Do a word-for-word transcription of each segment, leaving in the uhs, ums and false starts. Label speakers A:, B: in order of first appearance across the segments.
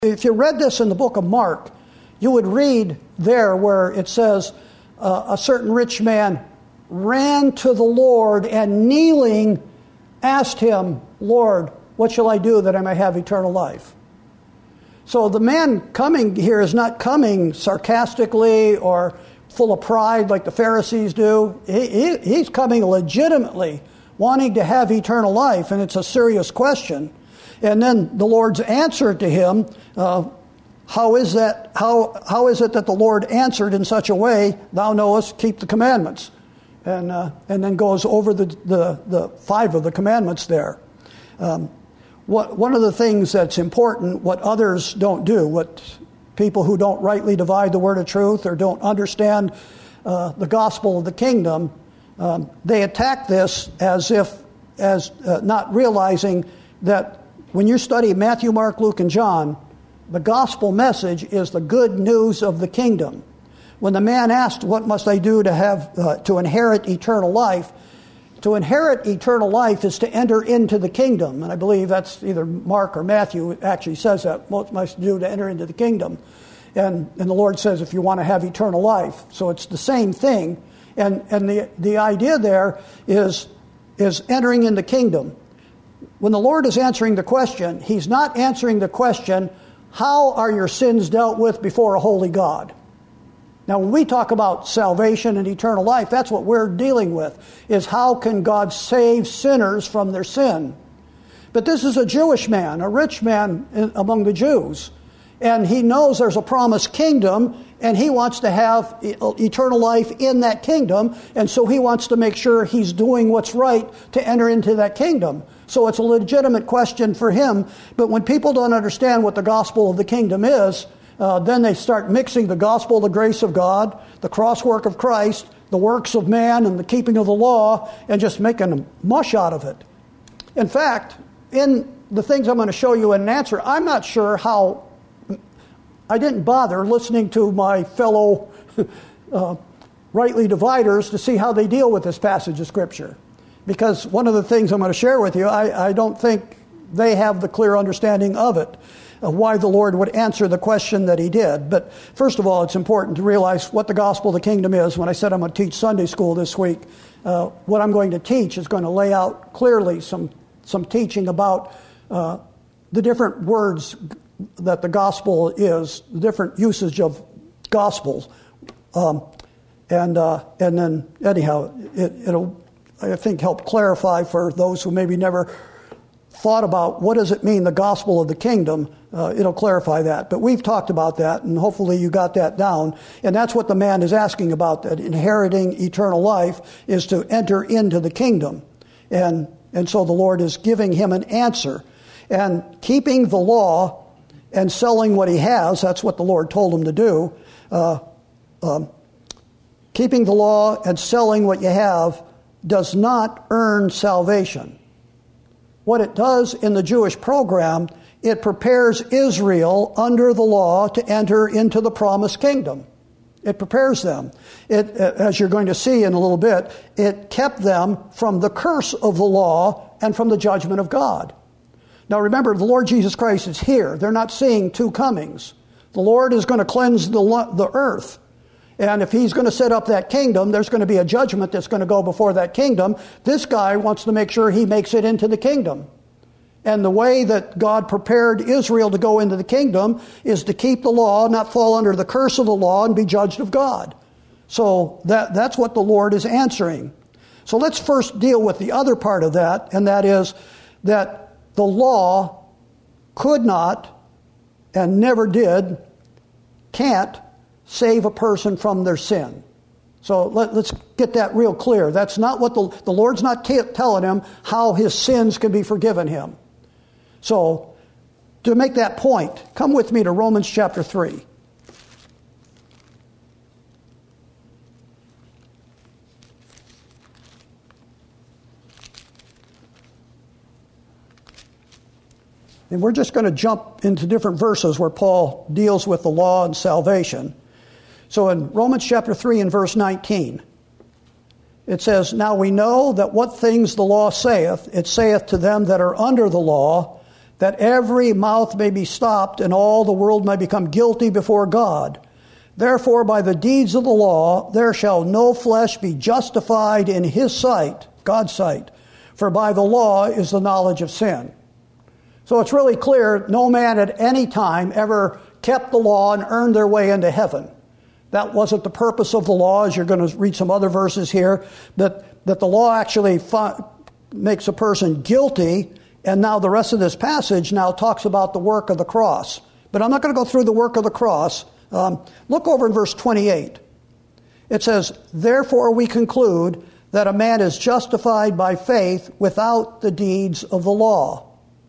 A: If you read this in the book of Mark, you would read there where it says uh, a certain rich man ran to the Lord and kneeling asked him, Lord, what shall I do that I may have eternal life? So the man coming here is not coming sarcastically or full of pride like the Pharisees do. He, he, he's coming legitimately wanting to have eternal life, and it's a serious question. And then the Lord's answer to him, uh, how is that? How how is it that the Lord answered in such a way? Thou knowest, keep the commandments, and uh, and then goes over the, the the five of the commandments there. Um, what one of the things that's important, what others don't do, what people who don't rightly divide the word of truth or don't understand uh, the gospel of the kingdom, um, they attack this as if as uh, not realizing that. When you study Matthew, Mark, Luke, and John, the gospel message is the good news of the kingdom. When the man asked, what must I do to have uh, to inherit eternal life? To inherit eternal life is to enter into the kingdom. And I believe that's either Mark or Matthew actually says that. What must I do to enter into the kingdom? And, and the Lord says, if you want to have eternal life. So it's the same thing. And, and the, the idea there is, is entering in the kingdom. When the Lord is answering the question, He's not answering the question, how are your sins dealt with before a holy God? Now, when we talk about salvation and eternal life, that's what we're dealing with, is how can God save sinners from their sin? But this is a Jewish man, a rich man among the Jews, and he knows there's a promised kingdom, and he wants to have eternal life in that kingdom, and so he wants to make sure he's doing what's right to enter into that kingdom. So it's a legitimate question for him, but when people don't understand what the gospel of the kingdom is, uh, then they start mixing the gospel of the grace of God, the crosswork of Christ, the works of man, and the keeping of the law, and just making a mush out of it. In fact, in the things I'm going to show you in an answer, I'm not sure how, I didn't bother listening to my fellow uh, rightly dividers to see how they deal with this passage of Scripture. Because one of the things I'm going to share with you, I, I don't think they have the clear understanding of it, of why the Lord would answer the question that He did. But first of all, it's important to realize what the gospel of the kingdom is. When I said I'm going to teach Sunday school this week, uh, what I'm going to teach is going to lay out clearly some, some teaching about uh, the different words that the gospel is, the different usage of gospels. Um, and, uh, and then, anyhow, it, it'll... I think help clarify for those who maybe never thought about what does it mean, the gospel of the kingdom. Uh, it'll clarify that. But we've talked about that, and hopefully you got that down. And that's what the man is asking about, that inheriting eternal life is to enter into the kingdom. And, and so the Lord is giving him an answer. And keeping the law and selling what he has, that's what the Lord told him to do. Uh, um, keeping the law and selling what you have does not earn salvation. What it does in the Jewish program, it prepares Israel under the law to enter into the promised kingdom. It prepares them. It, as you're going to see in a little bit, it kept them from the curse of the law and from the judgment of God. Now remember, the Lord Jesus Christ is here. They're not seeing two comings. The Lord is going to cleanse the, the earth. And if he's going to set up that kingdom, there's going to be a judgment that's going to go before that kingdom. This guy wants to make sure he makes it into the kingdom. And the way that God prepared Israel to go into the kingdom is to keep the law, not fall under the curse of the law, and be judged of God. So that, that's what the Lord is answering. So let's first deal with the other part of that, and that is that the law could not, and never did, can't, save a person from their sin. So let, let's get that real clear. That's not what the, the Lord's not t- telling him how his sins can be forgiven him. So to make that point, come with me to Romans chapter three. And we're just going to jump into different verses where Paul deals with the law and salvation. So in Romans chapter three and verse nineteen, it says, Now we know that what things the law saith, it saith to them that are under the law, that every mouth may be stopped and all the world may become guilty before God. Therefore, by the deeds of the law, there shall no flesh be justified in his sight, God's sight, for by the law is the knowledge of sin. So it's really clear no man at any time ever kept the law and earned their way into heaven. That wasn't the purpose of the law, as you're going to read some other verses here, that, that the law actually fi- makes a person guilty. And now the rest of this passage now talks about the work of the cross. But I'm not going to go through the work of the cross. Um, look over in verse twenty-eight. It says, therefore we conclude that a man is justified by faith without the deeds of the law.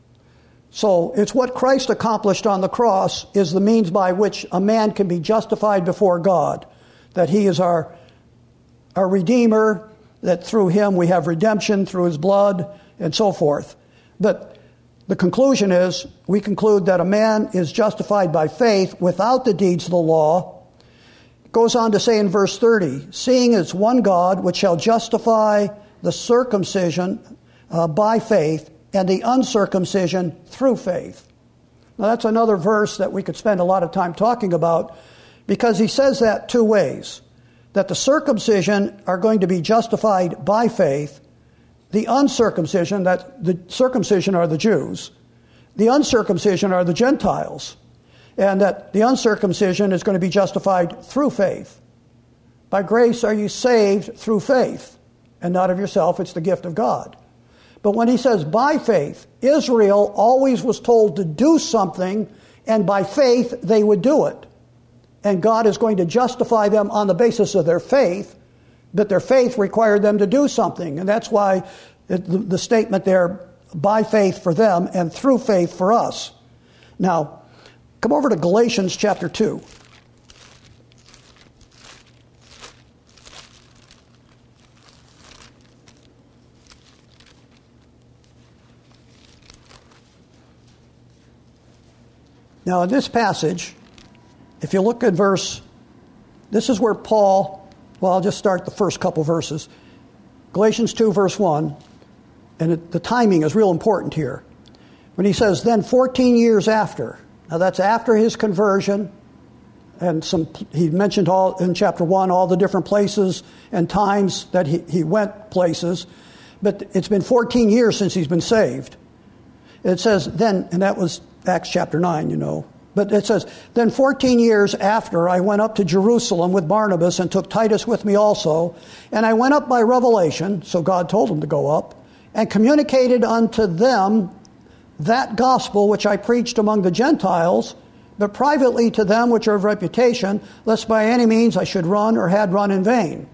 A: So it's what Christ accomplished on the cross is the means by which a man can be justified before God. That he is our, our Redeemer, that through him we have redemption through his blood, and so forth. But the conclusion is, we conclude that a man is justified by faith without the deeds of the law. It goes on to say in verse thirty, seeing it's one God which shall justify the circumcision uh, by faith and the uncircumcision through faith. Now that's another verse that we could spend a lot of time talking about, because he says that two ways. That the circumcision are going to be justified by faith. The uncircumcision, that the circumcision are the Jews. The uncircumcision are the Gentiles. And that the uncircumcision is going to be justified through faith. By grace are you saved through faith, and not of yourself, it's the gift of God. But when he says by faith, Israel always was told to do something, and by faith they would do it. And God is going to justify them on the basis of their faith, but their faith required them to do something. And that's why it, the, the statement there, by faith for them and through faith for us. Now, come over to Galatians chapter two. Now, in this passage, if you look at verse, this is where Paul, well, I'll just start the first couple verses. Galatians two, verse one, and it, the timing is real important here. When he says, then fourteen years after, now that's after his conversion, and some he mentioned all in chapter one, all the different places and times that he, he went places, but it's been fourteen years since he's been saved. It says then, and that was Acts chapter nine, you know. But it says, then fourteen years after I went up to Jerusalem with Barnabas and took Titus with me also. And I went up by revelation, so God told him to go up, and communicated unto them that gospel which I preached among the Gentiles, but privately to them which are of reputation, lest by any means I should run or had run in vain.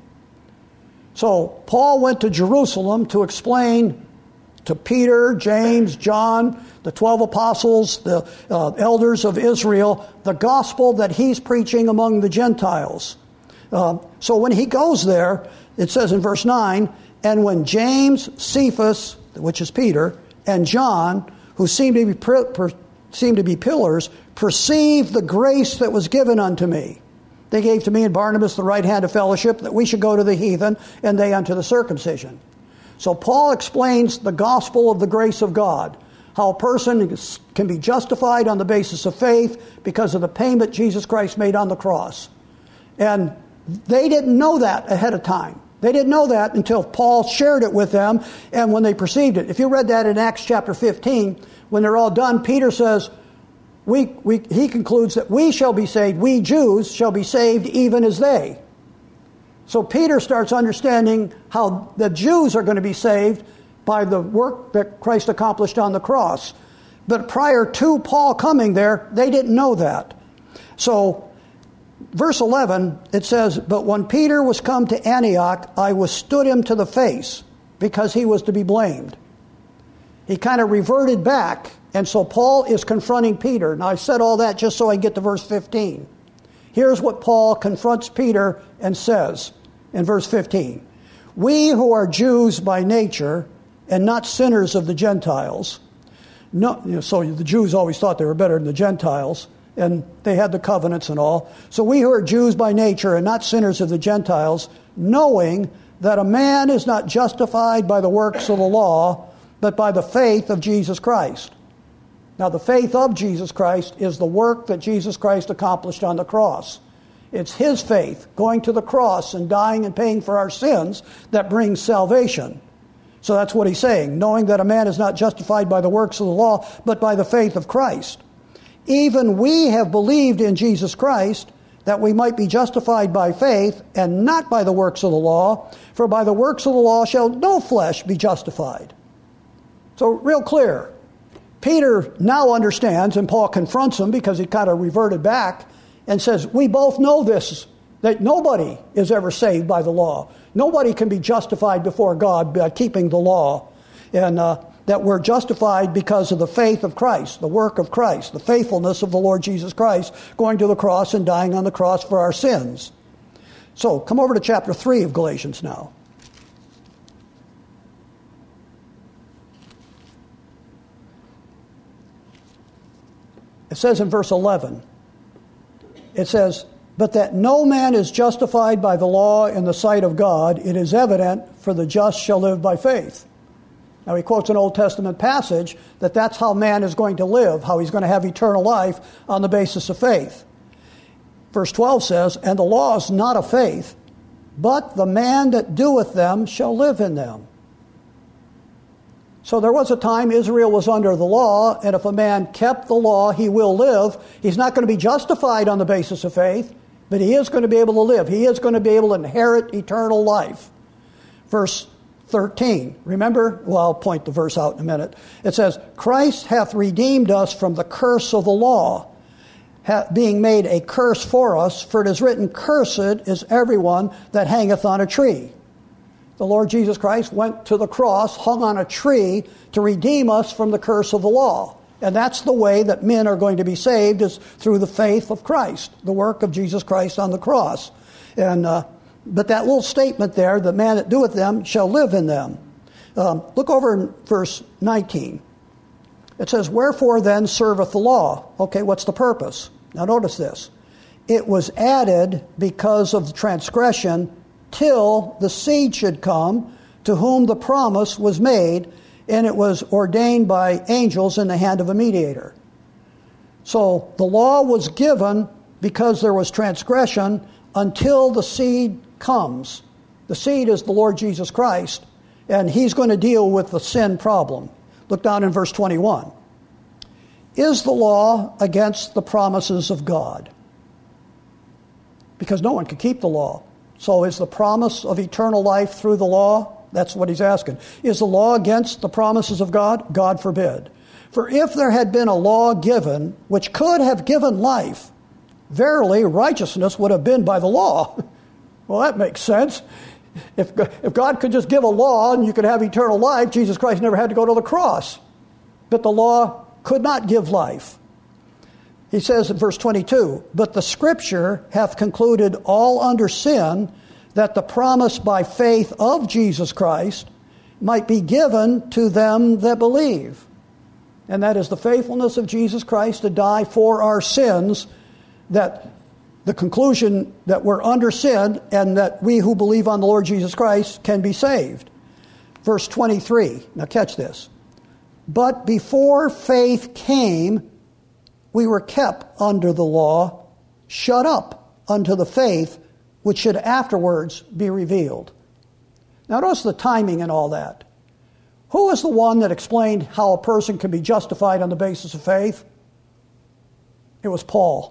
A: So Paul went to Jerusalem to explain to Peter, James, John, the twelve apostles, the uh, elders of Israel, the gospel that he's preaching among the Gentiles. Uh, so when he goes there, it says in verse nine, and when James, Cephas, which is Peter, and John, who seemed to be per, per, seemed to be pillars, perceived the grace that was given unto me. They gave to me and Barnabas the right hand of fellowship, that we should go to the heathen, and they unto the circumcision. So Paul explains the gospel of the grace of God, how a person can be justified on the basis of faith because of the payment Jesus Christ made on the cross. And they didn't know that ahead of time. They didn't know that until Paul shared it with them, and when they perceived it. If you read that in Acts chapter fifteen, when they're all done, Peter says, we, we, he concludes that we shall be saved, we Jews shall be saved even as they. So Peter starts understanding how the Jews are going to be saved by the work that Christ accomplished on the cross. But prior to Paul coming there, they didn't know that. So verse eleven, it says, but when Peter was come to Antioch, I withstood him to the face, because he was to be blamed. He kind of reverted back, and so Paul is confronting Peter. Now I said all that just so I get to verse fifteen. Here's what Paul confronts Peter and says in verse fifteen. We who are Jews by nature and not sinners of the Gentiles. No, you know, so the Jews always thought they were better than the Gentiles, and they had the covenants and all. So we who are Jews by nature and not sinners of the Gentiles, knowing that a man is not justified by the works of the law, but by the faith of Jesus Christ. Now, the faith of Jesus Christ is the work that Jesus Christ accomplished on the cross. It's his faith, going to the cross and dying and paying for our sins, that brings salvation. So that's what he's saying, knowing that a man is not justified by the works of the law, but by the faith of Christ. Even we have believed in Jesus Christ, that we might be justified by faith, and not by the works of the law, for by the works of the law shall no flesh be justified. So real clear. Peter now understands, and Paul confronts him because he kind of reverted back, and says, we both know this, that nobody is ever saved by the law. Nobody can be justified before God by keeping the law. And uh, that we're justified because of the faith of Christ, the work of Christ, the faithfulness of the Lord Jesus Christ, going to the cross and dying on the cross for our sins. So, come over to chapter three of Galatians now. It says in verse eleven, it says, but that no man is justified by the law in the sight of God, it is evident, for the just shall live by faith. Now he quotes an Old Testament passage that that's how man is going to live, how he's going to have eternal life on the basis of faith. Verse twelve says, and the law is not of faith, but the man that doeth them shall live in them. So there was a time Israel was under the law, and if a man kept the law, he will live. He's not going to be justified on the basis of faith, but he is going to be able to live. He is going to be able to inherit eternal life. Verse thirteen. Remember? Well, I'll point the verse out in a minute. It says, Christ hath redeemed us from the curse of the law, being made a curse for us, for it is written, cursed is everyone that hangeth on a tree. The Lord Jesus Christ went to the cross, hung on a tree to redeem us from the curse of the law. And that's the way that men are going to be saved, is through the faith of Christ, the work of Jesus Christ on the cross. And uh, but that little statement there, the man that doeth them shall live in them. Um, look over in verse nineteen. It says, wherefore then serveth the law? Okay, what's the purpose? Now notice this. It was added because of the transgression, till the seed should come, to whom the promise was made, and it was ordained by angels in the hand of a mediator. So the law was given because there was transgression until the seed comes. The seed is the Lord Jesus Christ, and he's going to deal with the sin problem. Look down in verse twenty-one. Is the law against the promises of God? Because no one can keep the law. So is the promise of eternal life through the law? That's what he's asking. Is the law against the promises of God? God forbid. For if there had been a law given which could have given life, verily righteousness would have been by the law. Well, that makes sense. If, if God could just give a law and you could have eternal life, Jesus Christ never had to go to the cross. But the law could not give life. He says in verse twenty-two, but the Scripture hath concluded all under sin, that the promise by faith of Jesus Christ might be given to them that believe. And that is the faithfulness of Jesus Christ to die for our sins, that the conclusion that we're under sin and that we who believe on the Lord Jesus Christ can be saved. Verse twenty-three, now catch this. But before faith came, we were kept under the law, shut up unto the faith which should afterwards be revealed. Now notice the timing and all that. Who was the one that explained how a person can be justified on the basis of faith? It was Paul.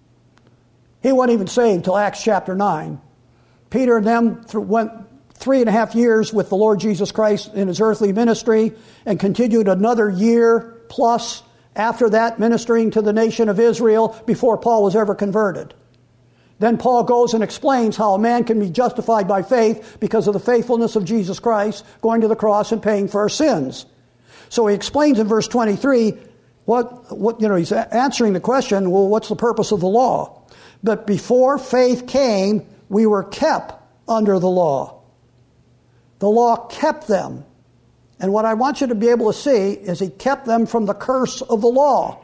A: He wasn't even saved till Acts chapter nine. Peter and them th- went three and a half years with the Lord Jesus Christ in his earthly ministry and continued another year plus after that ministering to the nation of Israel before Paul was ever converted. Then Paul goes and explains how a man can be justified by faith because of the faithfulness of Jesus Christ going to the cross and paying for our sins. So he explains in verse twenty-three, what, what you know, he's answering the question, well, what's the purpose of the law? But before faith came, we were kept under the law. The law kept them. And what I want you to be able to see is he kept them from the curse of the law.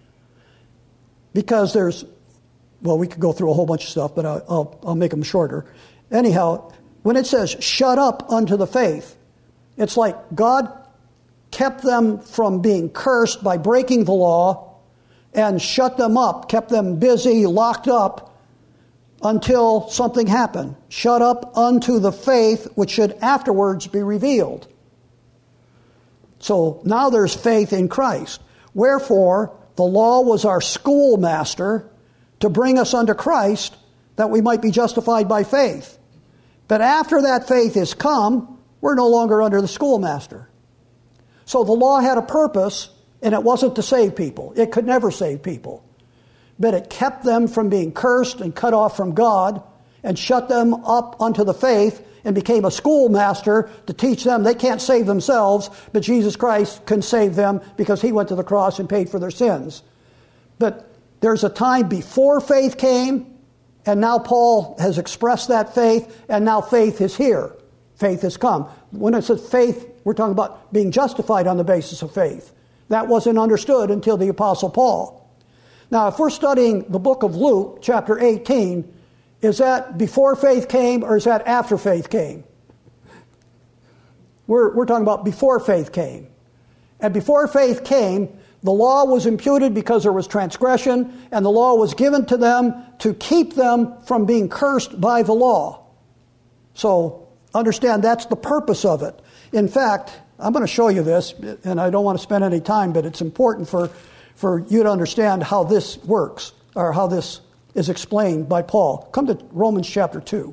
A: Because there's, well, we could go through a whole bunch of stuff, but I'll, I'll, I'll make them shorter. Anyhow, when it says, shut up unto the faith, it's like God kept them from being cursed by breaking the law and shut them up, kept them busy, locked up until something happened. Shut up unto the faith which should afterwards be revealed. So now there's faith in Christ. Wherefore, the law was our schoolmaster to bring us unto Christ, that we might be justified by faith. But after that faith is come, we're no longer under the schoolmaster. So the law had a purpose, and it wasn't to save people. It could never save people. But it kept them from being cursed and cut off from God, and shut them up unto the faith, and became a schoolmaster to teach them they can't save themselves, but Jesus Christ can save them because he went to the cross and paid for their sins. But there's a time before faith came, and now Paul has expressed that faith, and now faith is here. Faith has come. When it says faith, we're talking about being justified on the basis of faith. That wasn't understood until the Apostle Paul. Now, if we're studying the book of Luke, chapter eighteen, is that before faith came or is that after faith came? We're, we're talking about before faith came. And before faith came, the law was imputed because there was transgression, and the law was given to them to keep them from being cursed by the law. So understand that's the purpose of it. In fact, I'm going to show you this, and I don't want to spend any time, but it's important for, for you to understand how this works, or how this is explained by Paul. Come to Romans chapter two.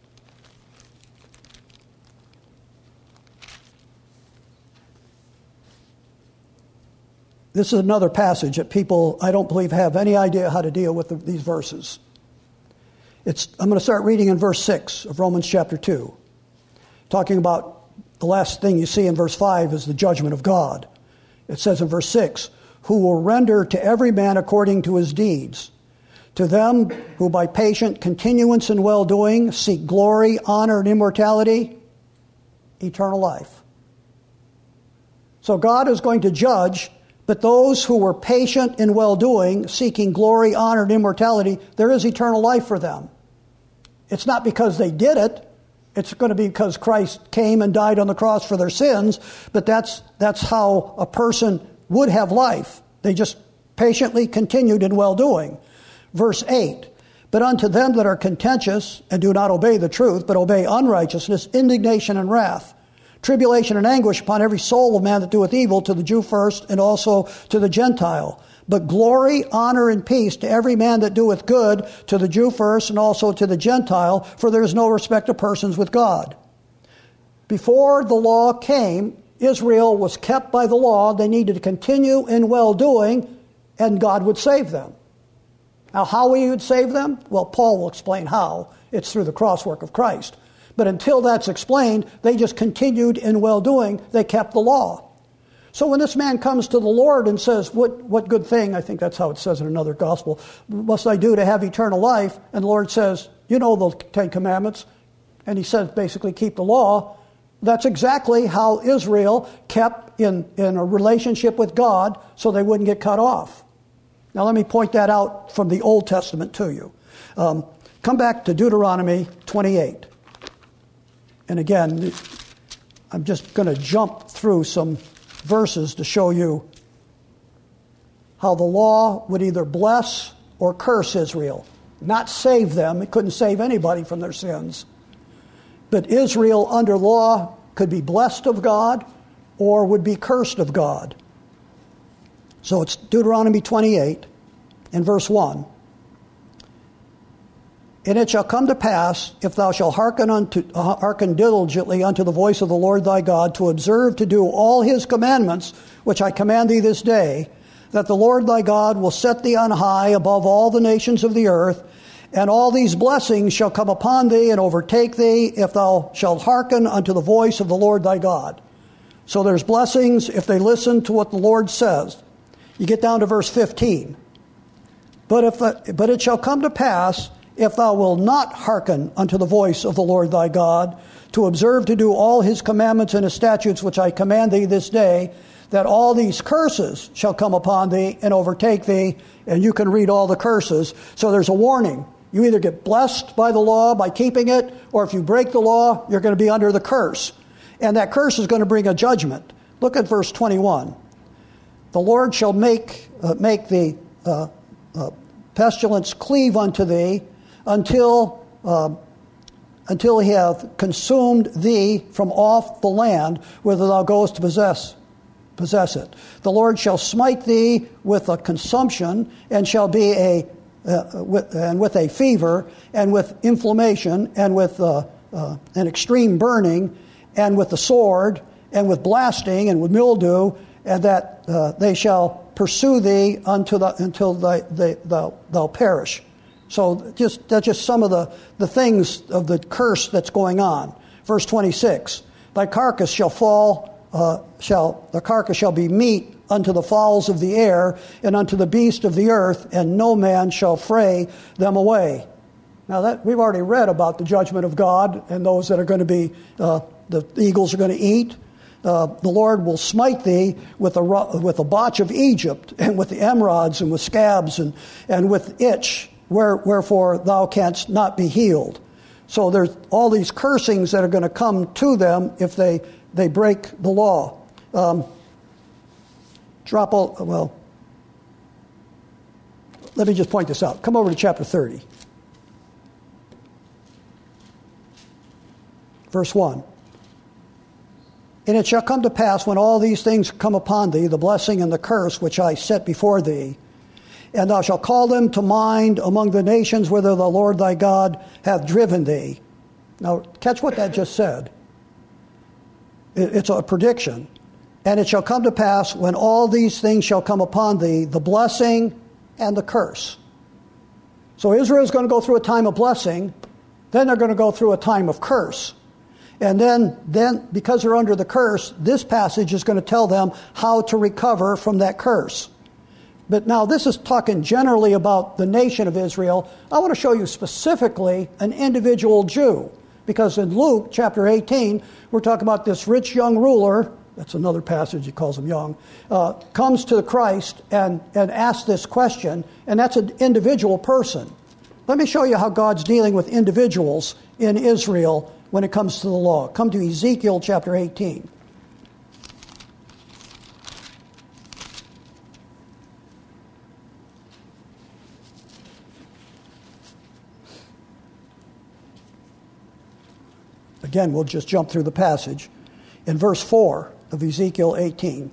A: This is another passage that people, I don't believe, have any idea how to deal with the, these verses. It's, I'm going to start reading in verse six of Romans chapter two. Talking about the last thing you see in verse five is the judgment of God. It says in verse six, who will render to every man according to his deeds. To them who by patient continuance in well-doing seek glory, honor, and immortality, eternal life. So God is going to judge, but those who were patient in well-doing, seeking glory, honor, and immortality, there is eternal life for them. It's not because they did it. It's going to be because Christ came and died on the cross for their sins, but that's, that's how a person would have life. They just patiently continued in well-doing. Verse eight, but unto them that are contentious and do not obey the truth, but obey unrighteousness, indignation and wrath, tribulation and anguish upon every soul of man that doeth evil, to the Jew first and also to the Gentile. But glory, honor, and peace to every man that doeth good, to the Jew first and also to the Gentile, for there is no respect of persons with God. Before the law came, Israel was kept by the law. They needed to continue in well-doing, and God would save them. Now, how he would save them? Well, Paul will explain how. It's through the crosswork of Christ. But until that's explained, they just continued in well-doing. They kept the law. So when this man comes to the Lord and says, what, what good thing, I think that's how it says in another gospel, must I do to have eternal life? And the Lord says, you know the Ten Commandments. And he says, basically, keep the law. That's exactly how Israel kept in, in a relationship with God so they wouldn't get cut off. Now let me point that out from the Old Testament to you. Um, come back to Deuteronomy twenty-eight. And again, I'm just going to jump through some verses to show you how the law would either bless or curse Israel. Not save them. It couldn't save anybody from their sins. But Israel under law could be blessed of God or would be cursed of God. So it's Deuteronomy twenty-eight and verse one. And it shall come to pass, if thou shalt hearken, unto, uh, hearken diligently unto the voice of the Lord thy God, to observe to do all his commandments, which I command thee this day, that the Lord thy God will set thee on high above all the nations of the earth, and all these blessings shall come upon thee and overtake thee, if thou shalt hearken unto the voice of the Lord thy God. So there's blessings if they listen to what the Lord says. You get down to verse fifteen. But if the, but it shall come to pass, if thou wilt not hearken unto the voice of the Lord thy God, to observe to do all his commandments and his statutes which I command thee this day, that all these curses shall come upon thee and overtake thee, and you can read all the curses. So there's a warning. You either get blessed by the law by keeping it, or if you break the law, you're going to be under the curse. And that curse is going to bring a judgment. Look at verse twenty-one. The Lord shall make uh, make the uh, uh, pestilence cleave unto thee until uh, until he hath consumed thee from off the land whither thou goest to possess possess it. The Lord shall smite thee with a consumption, and shall be a uh, with, and with a fever, and with inflammation, and with uh, uh, an extreme burning, and with the sword, and with blasting, and with mildew, and that uh, they shall pursue thee unto the, until thy, they, thou, thou perish. So just that's just some of the, the things of the curse that's going on. Verse twenty-six, thy carcass shall fall, uh, shall the carcass shall be meat unto the fowls of the air, and unto the beast of the earth, and no man shall fray them away. Now that we've already read about the judgment of God, and those that are going to be, uh, the eagles are going to eat. Uh, the Lord will smite thee with a with a botch of Egypt, and with the emerods, and with scabs, and, and with itch, where, wherefore thou canst not be healed. So there's all these cursings that are going to come to them if they, they break the law. Um, drop all, well, let me just point this out. Come over to chapter thirty. Verse one. And it shall come to pass, when all these things come upon thee, the blessing and the curse which I set before thee, and thou shalt call them to mind among the nations whither the Lord thy God hath driven thee. Now, catch what that just said. It's a prediction. And it shall come to pass, when all these things shall come upon thee, the blessing and the curse. So Israel is going to go through a time of blessing, then they're going to go through a time of curse. And then, then, because they're under the curse, this passage is going to tell them how to recover from that curse. But now this is talking generally about the nation of Israel. I want to show you specifically an individual Jew. Because in Luke chapter eighteen, we're talking about this rich young ruler, that's another passage, he calls him young, uh, comes to Christ and, and asks this question, and that's an individual person. Let me show you how God's dealing with individuals in Israel when it comes to the law. Come to Ezekiel chapter eighteen. Again, we'll just jump through the passage. In verse four of Ezekiel eighteen,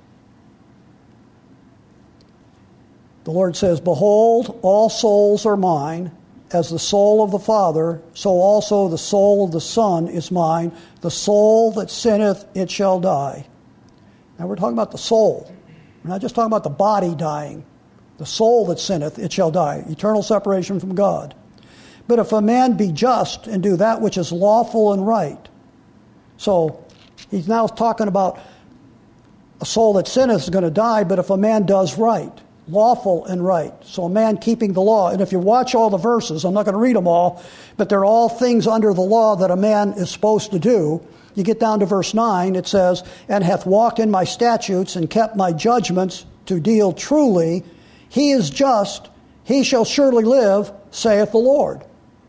A: the Lord says, behold, all souls are mine. As the soul of the Father, so also the soul of the Son is mine. The soul that sinneth, it shall die. Now we're talking about the soul. We're not just talking about the body dying. The soul that sinneth, it shall die. Eternal separation from God. But if a man be just and do that which is lawful and right. So he's now talking about a soul that sinneth is going to die, but if a man does right. Lawful and right. So a man keeping the law. And if you watch all the verses, I'm not going to read them all, but they're all things under the law that a man is supposed to do. You get down to verse nine, it says, and hath walked in my statutes and kept my judgments to deal truly. He is just, he shall surely live, saith the Lord.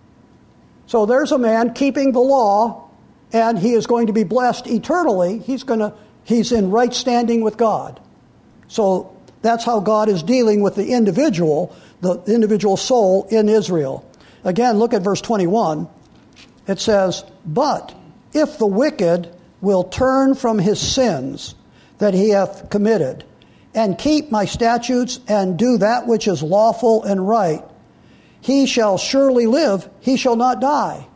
A: So there's a man keeping the law, and he is going to be blessed eternally. He's going to, he's in right standing with God. So that's how God is dealing with the individual, the individual soul in Israel. Again, look at verse twenty-one. It says, but if the wicked will turn from his sins that he hath committed, and keep my statutes, and do that which is lawful and right, he shall surely live, he shall not die.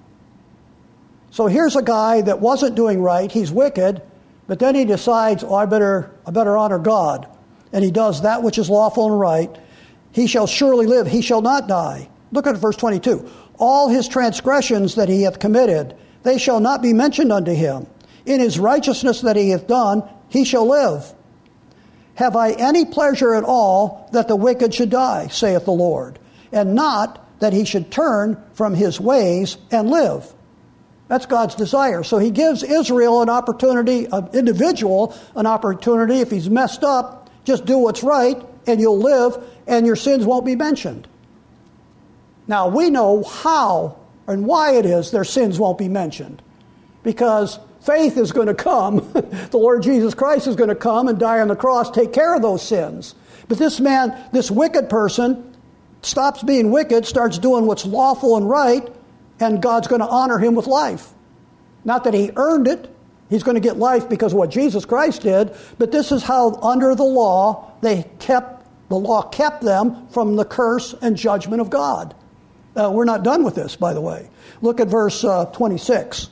A: So here's a guy that wasn't doing right, he's wicked, but then he decides, oh, I better, I better honor God. And he does that which is lawful and right, he shall surely live, he shall not die. Look at verse twenty-two. All his transgressions that he hath committed, they shall not be mentioned unto him. In his righteousness that he hath done, he shall live. Have I any pleasure at all that the wicked should die, saith the Lord, and not that he should turn from his ways and live? That's God's desire. So he gives Israel an opportunity, an individual, an opportunity. If he's messed up, just do what's right, and you'll live, and your sins won't be mentioned. Now, we know how and why it is their sins won't be mentioned. Because faith is going to come. The Lord Jesus Christ is going to come and die on the cross, take care of those sins. But this man, this wicked person, stops being wicked, starts doing what's lawful and right, and God's going to honor him with life. Not that he earned it. He's going to get life because of what Jesus Christ did, but this is how under the law they kept, the law kept them from the curse and judgment of God. Uh, we're not done with this, by the way. Look at verse uh, twenty-six.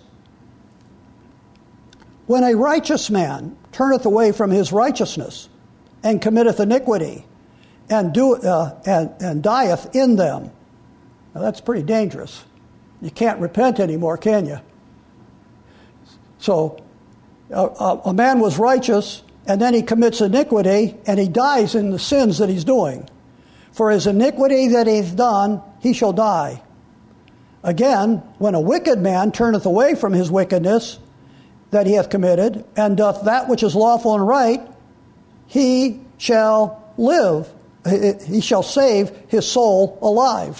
A: When a righteous man turneth away from his righteousness and committeth iniquity and do uh, and, and dieth in them. Now that's pretty dangerous. You can't repent anymore, can you? So a, a man was righteous, and then he commits iniquity, and he dies in the sins that he's doing. For his iniquity that he hath done, he shall die. Again, when a wicked man turneth away from his wickedness that he hath committed, and doth that which is lawful and right, he shall live. He shall save his soul alive.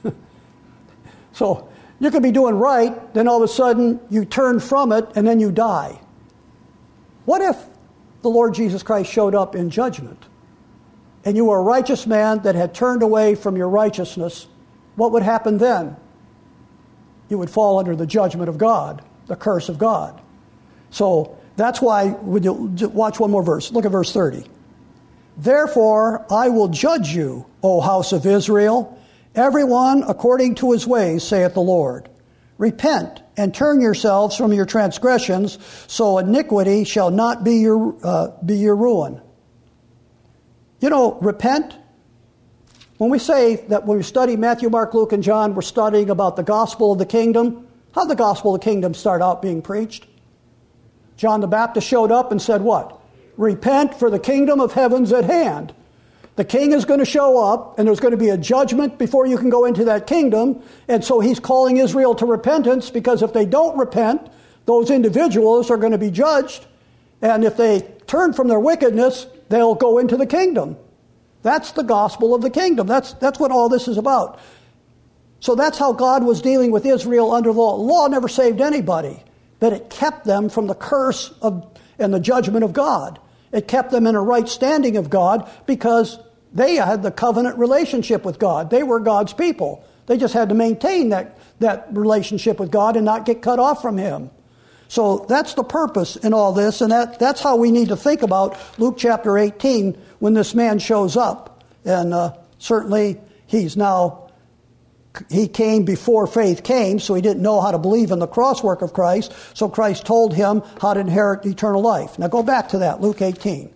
A: So you could be doing right, then all of a sudden you turn from it, and then you die. What if the Lord Jesus Christ showed up in judgment, and you were a righteous man that had turned away from your righteousness? What would happen then? You would fall under the judgment of God, the curse of God. So that's why, would you watch one more verse? Look at verse thirty. Therefore I will judge you, O house of Israel, everyone according to his ways, saith the Lord. Repent and turn yourselves from your transgressions, so iniquity shall not be your uh, be your ruin. You know, repent. When we say that when we study Matthew, Mark, Luke, and John, we're studying about the gospel of the kingdom. How did the gospel of the kingdom start out being preached? John the Baptist showed up and said what? Repent, for the kingdom of heaven's at hand. The king is going to show up, and there's going to be a judgment before you can go into that kingdom. And so he's calling Israel to repentance, because if they don't repent, those individuals are going to be judged. And if they turn from their wickedness, they'll go into the kingdom. That's the gospel of the kingdom. That's, that's what all this is about. So that's how God was dealing with Israel under the law. Law never saved anybody, but it kept them from the curse of and the judgment of God. It kept them in a right standing of God, because they had the covenant relationship with God. They were God's people. They just had to maintain that, that relationship with God and not get cut off from Him. So that's the purpose in all this, and that, that's how we need to think about Luke chapter eighteen when this man shows up. And uh, certainly he's now, he came before faith came, so he didn't know how to believe in the cross work of Christ, so Christ told him how to inherit eternal life. Now go back to that, Luke eighteen.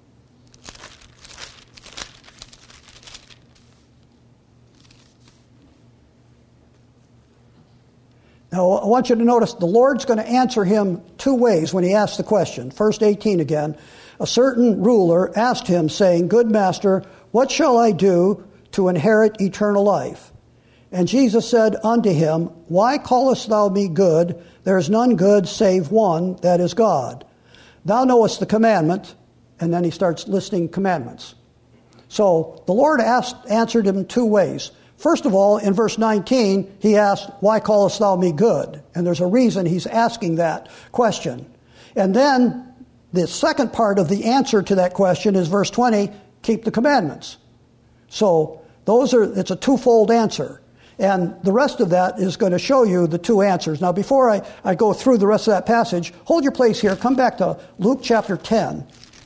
A: Now, I want you to notice the Lord's going to answer him two ways when he asks the question. First, eighteen again. A certain ruler asked him, saying, Good master, what shall I do to inherit eternal life? And Jesus said unto him, Why callest thou me good? There is none good save one, that is God. Thou knowest the commandment. And then he starts listing commandments. So the Lord asked, answered him two ways. First of all, in verse nineteen, he asked, Why callest thou me good? And there's a reason he's asking that question. And then the second part of the answer to that question is verse twenty, keep the commandments. So those are, it's a twofold answer. And the rest of that is going to show you the two answers. Now, before I, I go through the rest of that passage, hold your place here. Come back to Luke chapter ten.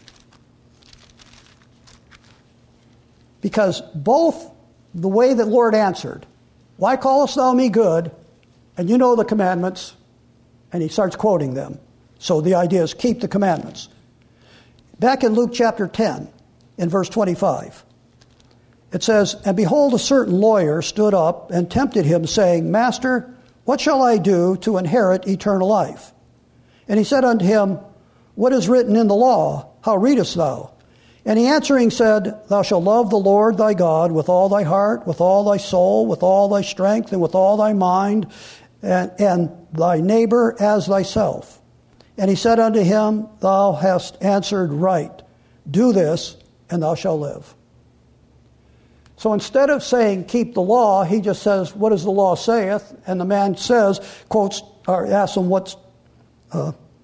A: Because both the way that Lord answered, Why callest thou me good? And you know the commandments. And he starts quoting them. So the idea is keep the commandments. Back in Luke chapter ten, in verse twenty-five, it says, And behold, a certain lawyer stood up and tempted him, saying, Master, what shall I do to inherit eternal life? And he said unto him, What is written in the law? How readest thou? And he answering said, Thou shalt love the Lord thy God with all thy heart, with all thy soul, with all thy strength, and with all thy mind, and, and thy neighbor as thyself. And he said unto him, Thou hast answered right. Do this, and thou shalt live. So instead of saying, keep the law, he just says, what does the law saith? And the man says, quotes, or asks him, what's, uh,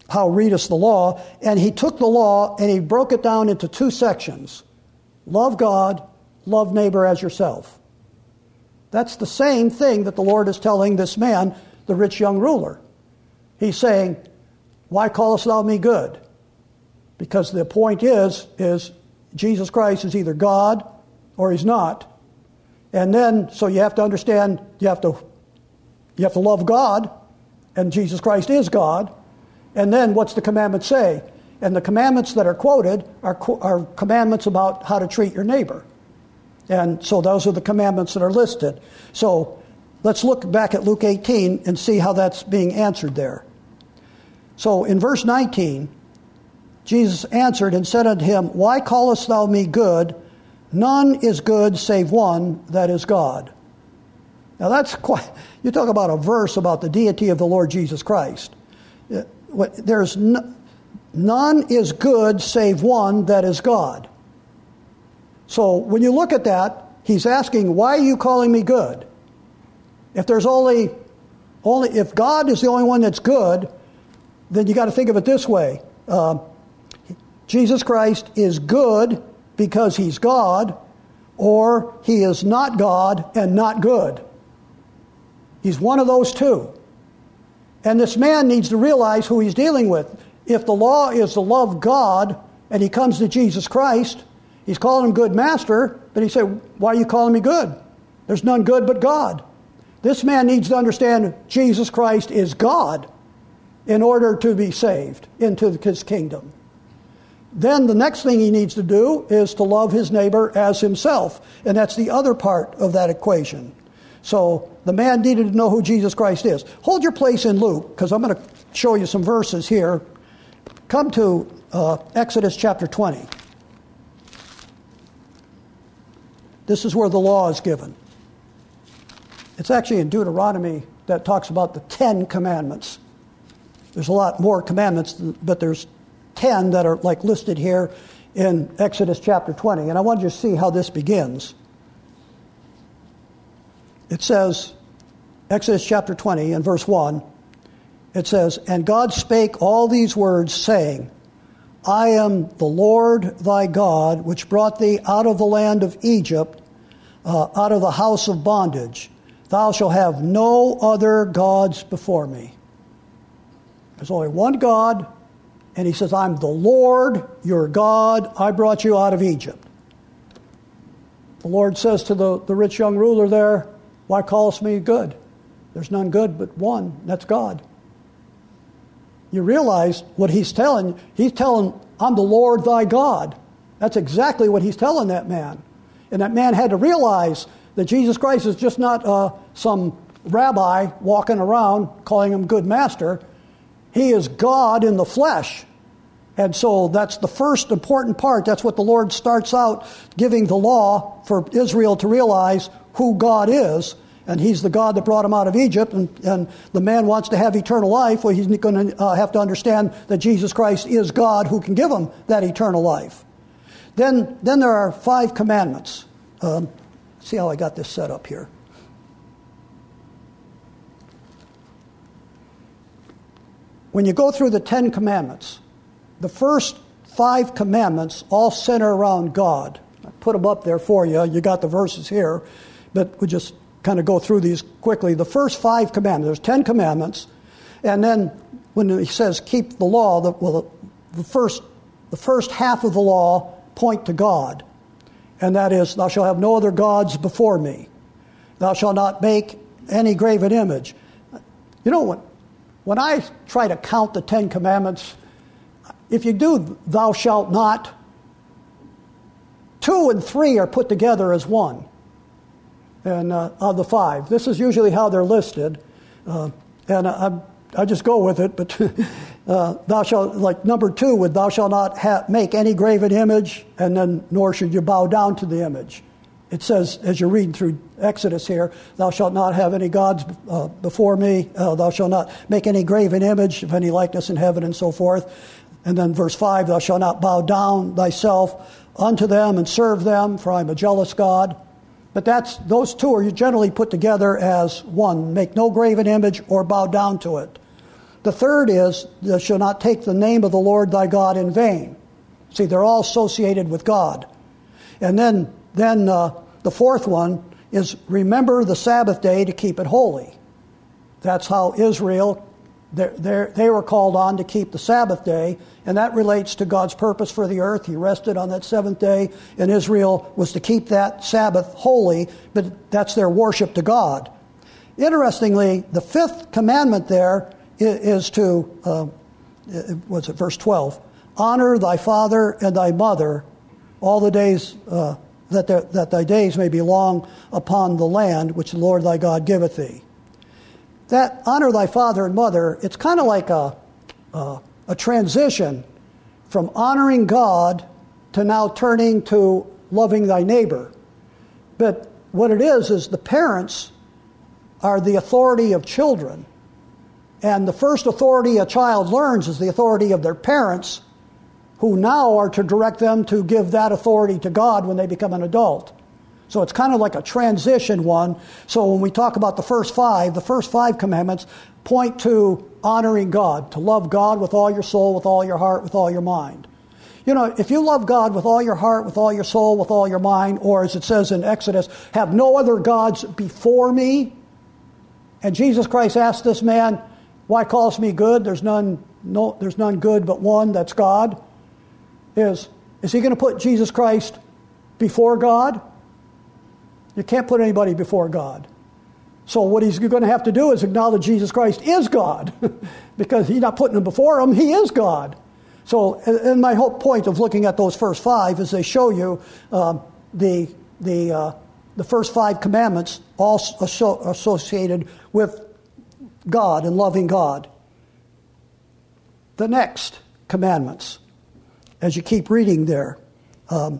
A: how readest the law, and he took the law and he broke it down into two sections. Love God, love neighbor as yourself. That's the same thing that the Lord is telling this man, the rich young ruler. He's saying, why callest thou me good? Because the point is, is Jesus Christ is either God or he's not. And then, so you have to understand, you have to, you have to love God, and Jesus Christ is God. And then what's the commandment say? And the commandments that are quoted are, are commandments about how to treat your neighbor. And so those are the commandments that are listed. So let's look back at Luke eighteen and see how that's being answered there. So in verse nineteen, Jesus answered and said unto him, why callest thou me good? None is good save one, that is God. Now that's quite, you talk about a verse about the deity of the Lord Jesus Christ. There's n- none is good save one, that is God. So when you look at that, he's asking, why are you calling me good? If there's only, only if God is the only one that's good, then you got to think of it this way. Uh, Jesus Christ is good because he's God, or he is not God and not good. He's one of those two. And this man needs to realize who he's dealing with. If the law is to love God, and he comes to Jesus Christ, he's calling him good master, but he said, why are you calling me good? There's none good but God. This man needs to understand Jesus Christ is God in order to be saved into his kingdom. Then the next thing he needs to do is to love his neighbor as himself. And that's the other part of that equation. So the man needed to know who Jesus Christ is. Hold your place in Luke, because I'm going to show you some verses here. Come to uh, Exodus chapter twenty. This is where the law is given. It's actually in Deuteronomy that talks about the Ten Commandments. There's a lot more commandments, but there's ten that are like listed here in Exodus chapter twenty. And I want you to see how this begins. It says, Exodus chapter twenty and verse one, it says, and God spake all these words, saying, I am the Lord thy God, which brought thee out of the land of Egypt, uh, out of the house of bondage. Thou shalt have no other gods before me. There's only one God, and he says, I'm the Lord, your God. I brought you out of Egypt. The Lord says to the, the rich young ruler there, why callest me good? There's none good but one, that's God. You realize what he's telling, he's telling, I'm the Lord thy God. That's exactly what he's telling that man. And that man had to realize that Jesus Christ is just not uh, some rabbi walking around calling him good master. He is God in the flesh. And so that's the first important part. That's what the Lord starts out giving the law for Israel to realize who God is. And he's the God that brought him out of Egypt. And, and the man wants to have eternal life. Well, he's going to uh, have to understand that Jesus Christ is God who can give him that eternal life. Then, then there are five commandments. Um, see how I got this set up here. When you go through the Ten Commandments, the first five commandments all center around God. I put them up there for you. You got the verses here. But we just kind of go through these quickly. The first five commandments, there's ten commandments. And then when he says keep the law, the, well, the first, the first half of the law point to God. And that is, thou shalt have no other gods before me. Thou shalt not make any graven image. You know, when, when I try to count the Ten Commandments, if you do thou shalt not, two and three are put together as one. And uh, of the five. This is usually how they're listed. Uh, and I, I just go with it. But uh, thou shalt, like number two, with thou shalt not ha- make any graven image, and then nor should you bow down to the image. It says, as you read through Exodus here, thou shalt not have any gods uh, before me. Uh, thou shalt not make any graven image of any likeness in heaven, and so forth. And then verse five, thou shalt not bow down thyself unto them and serve them, for I am a jealous God. But that's those two are generally put together as one. Make no graven image or bow down to it. The third is, thou shalt not take the name of the Lord thy God in vain. See, they're all associated with God. And then, then uh, the fourth one is, remember the Sabbath day to keep it holy. That's how Israel, they're, they're, they were called on to keep the Sabbath day, and that relates to God's purpose for the earth. He rested on that seventh day, and Israel was to keep that Sabbath holy, but that's their worship to God. Interestingly, the fifth commandment there is to, uh, what's it, verse twelve, honor thy father and thy mother all the days, uh, that, the, that thy days may be long upon the land which the Lord thy God giveth thee. That honor thy father and mother, it's kind of like a, a, a transition from honoring God to now turning to loving thy neighbor. But what it is, is the parents are the authority of children. And the first authority a child learns is the authority of their parents, who now are to direct them to give that authority to God when they become an adult. So it's kind of like a transition one. So when we talk about the first five, the first five commandments point to honoring God, to love God with all your soul, with all your heart, with all your mind. You know, if you love God with all your heart, with all your soul, with all your mind, or as it says in Exodus, have no other gods before me. And Jesus Christ asked this man, why calls me good? There's none, no, there's none good but one, that's God. Is, is he going to put Jesus Christ before God? You can't put anybody before God. So what he's going to have to do is acknowledge Jesus Christ is God. Because he's not putting him before him, he is God. So, and my whole point of looking at those first five is they show you um, the the uh, the first five commandments all asso- associated with God and loving God. The next commandments, as you keep reading there, um,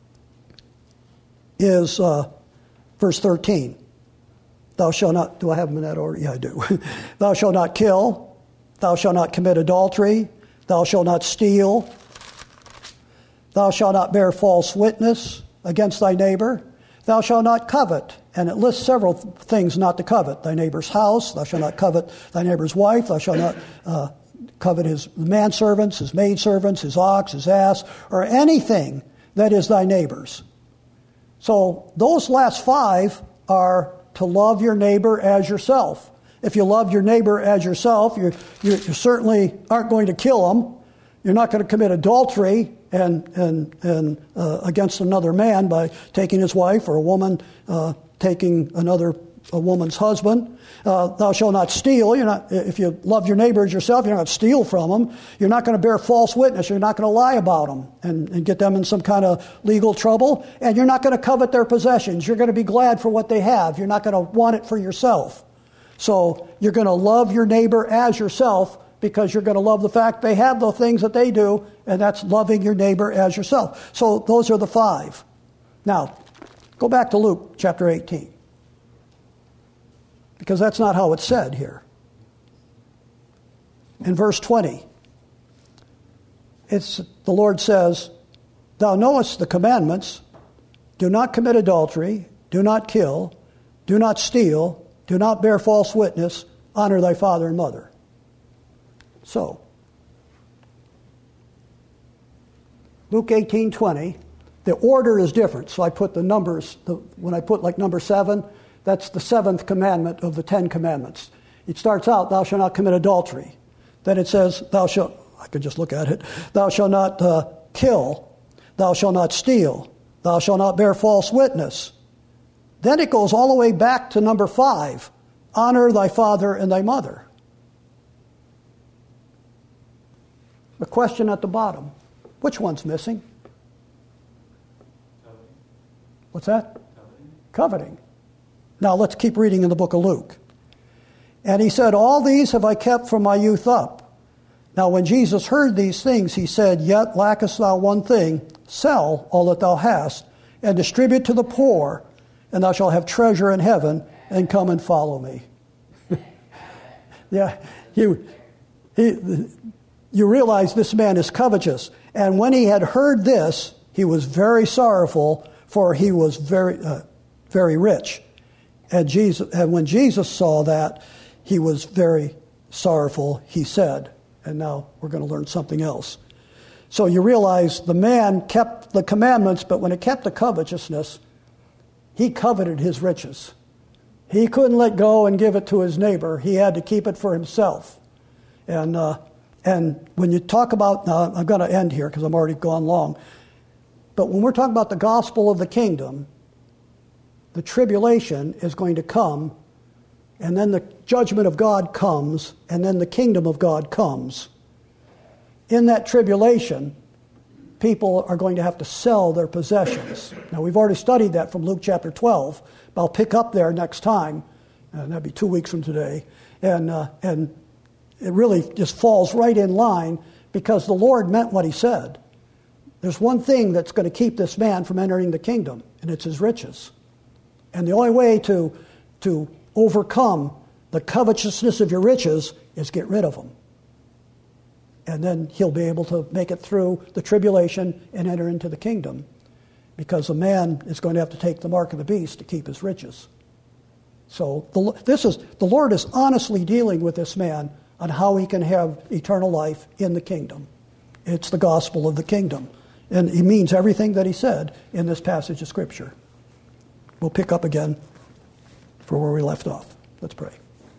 A: is uh, verse thirteen. Thou shalt not, do I have them in that order? Yeah, I do. Thou shalt not kill. Thou shalt not commit adultery. Thou shalt not steal. Thou shalt not bear false witness against thy neighbor. Thou shalt not covet. And it lists several th- things not to covet. Thy neighbor's house. Thou shalt not covet thy neighbor's wife. Thou shalt not uh, covet his manservants, his maidservants, his ox, his ass, or anything that is thy neighbor's. So those last five are to love your neighbor as yourself. If you love your neighbor as yourself, you you certainly aren't going to kill him. You're not going to commit adultery and and and uh, against another man by taking his wife, or a woman uh, taking another a woman's husband. Uh, thou shalt not steal. You're not. If you love your neighbor as yourself, you're not going to steal from them. You're not going to bear false witness. You're not going to lie about them and, and get them in some kind of legal trouble. And you're not going to covet their possessions. You're going to be glad for what they have. You're not going to want it for yourself. So you're going to love your neighbor as yourself, because you're going to love the fact they have the things that they do, and that's loving your neighbor as yourself. So those are the five. Now, go back to Luke chapter eighteen, because that's not how it's said here. In verse twenty, it's the Lord says, Thou knowest the commandments, do not commit adultery, do not kill, do not steal, do not bear false witness, honor thy father and mother. So, Luke eighteen twenty, the order is different. So I put the numbers, the, when I put like number seven, that's the seventh commandment of the Ten Commandments. It starts out, thou shalt not commit adultery. Then it says, thou shalt, I could just look at it, thou shalt not uh, kill, thou shalt not steal, thou shalt not bear false witness. Then it goes all the way back to number five, honor thy father and thy mother. The question at the bottom, which one's missing?
B: Coveting.
A: What's that?
B: Coveting.
A: Coveting. Now let's keep reading in the book of Luke. And he said, all these have I kept from my youth up. Now when Jesus heard these things, he said, yet lackest thou one thing, sell all that thou hast, and distribute to the poor, and thou shalt have treasure in heaven, and come and follow me. Yeah, you, he, you realize this man is covetous. And when he had heard this, he was very sorrowful, for he was very, uh, very rich. And Jesus, and when Jesus saw that, he was very sorrowful, he said. And now we're going to learn something else. So you realize the man kept the commandments, but when it kept to covetousness, he coveted his riches. He couldn't let go and give it to his neighbor. He had to keep it for himself. And uh, and when you talk about, uh, I'm going to end here because I'm already gone long, but when we're talking about the gospel of the kingdom, the tribulation is going to come, and then the judgment of God comes, and then the kingdom of God comes. In that tribulation, people are going to have to sell their possessions. Now, we've already studied that from Luke chapter twelve, but I'll pick up there next time, and that'll be two weeks from today. And uh, and it really just falls right in line because the Lord meant what he said. There's one thing that's going to keep this man from entering the kingdom, and it's his riches. And the only way to, to overcome the covetousness of your riches is get rid of them. And then he'll be able to make it through the tribulation and enter into the kingdom. Because a man is going to have to take the mark of the beast to keep his riches. So the, this is the Lord is honestly dealing with this man on how he can have eternal life in the kingdom. It's the gospel of the kingdom. And he means everything that he said in this passage of Scripture. We'll pick up again for where we left off. Let's pray.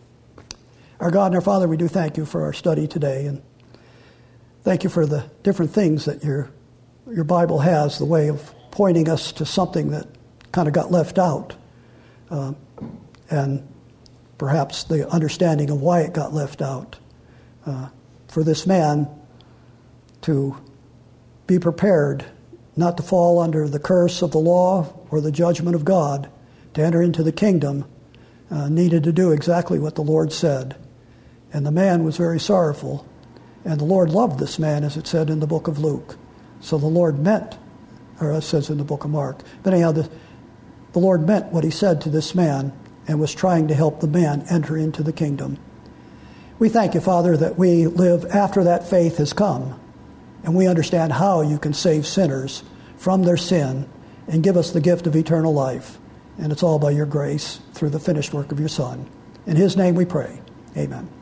A: Our God and our Father, we do thank you for our study today, and thank you for the different things that your your Bible has, the way of pointing us to something that kind of got left out, uh, and perhaps the understanding of why it got left out. Uh, for this man to be prepared not to fall under the curse of the law or the judgment of God, to enter into the kingdom, uh, needed to do exactly what the Lord said. And the man was very sorrowful. And the Lord loved this man, as it said in the book of Luke. So the Lord meant, or it says in the book of Mark. But anyhow, the, the Lord meant what he said to this man and was trying to help the man enter into the kingdom. We thank you, Father, that we live after that faith has come. And we understand how you can save sinners from their sin and give us the gift of eternal life. And it's all by your grace through the finished work of your Son. In his name we pray. Amen.